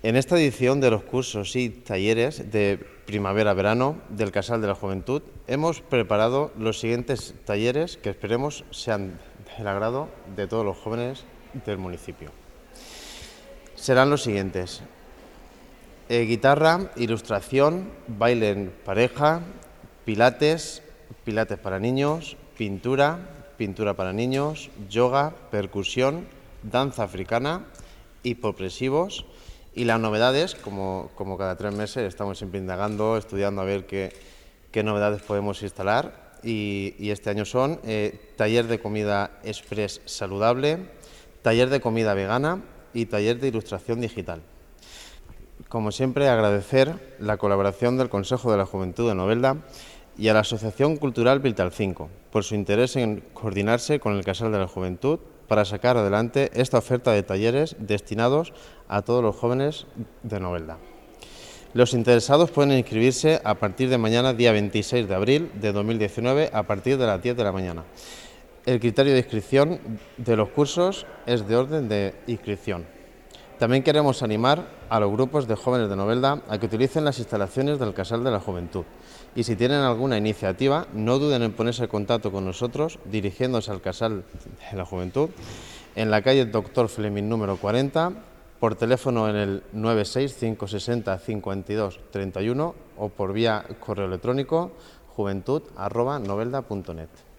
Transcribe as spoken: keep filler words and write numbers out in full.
En esta edición de los cursos y talleres de primavera-verano del Casal de la Juventud hemos preparado los siguientes talleres que esperemos sean del agrado de todos los jóvenes del municipio. Serán los siguientes: eh, guitarra, ilustración, baile en pareja, pilates, pilates para niños, pintura, pintura para niños, yoga, percusión, danza africana, hipopresivos. Y las novedades, como, como cada tres meses, estamos siempre indagando, estudiando a ver qué, qué novedades podemos instalar. Y, y este año son eh, taller de comida express saludable, taller de comida vegana y taller de ilustración digital. Como siempre, agradecer la colaboración del Consejo de la Juventud de Novelda y a la Asociación Cultural Viltalcinco por su interés en coordinarse con el Casal de la Juventud para sacar adelante esta oferta de talleres destinados a todos los jóvenes de Novelda. Los interesados pueden inscribirse a partir de mañana, día veintiséis de abril de dos mil diecinueve, a partir de las diez de la mañana. El criterio de inscripción de los cursos es de orden de inscripción. También queremos animar a los grupos de jóvenes de Novelda a que utilicen las instalaciones del Casal de la Juventud. Y si tienen alguna iniciativa, no duden en ponerse en contacto con nosotros dirigiéndose al Casal de la Juventud en la calle Doctor Fleming número cuarenta, por teléfono en el nueve seis cinco seis cero cincuenta y dos treinta y uno o por vía correo electrónico juventud arroba novelda punto net.